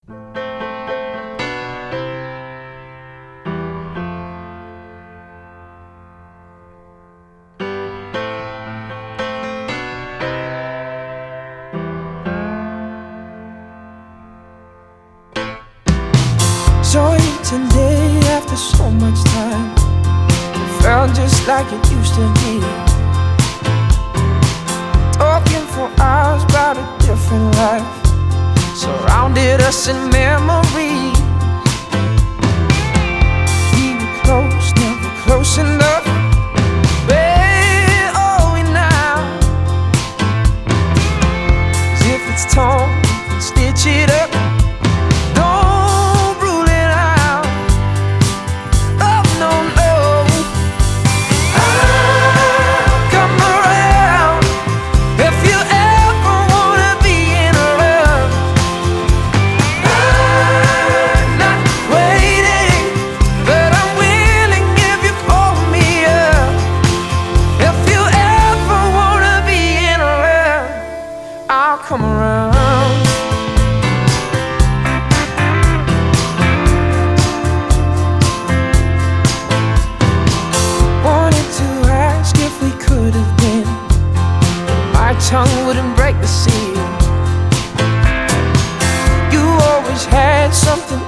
Saw you today after so much time. It felt just like it used to be. Talking for hours about a different life, surrounded us in memory. We were close, never close enough. Where are we now? As if it's torn, we can stitch it up. Come around. Wanted to ask if we could have been. My tongue wouldn't break the seal. You always had something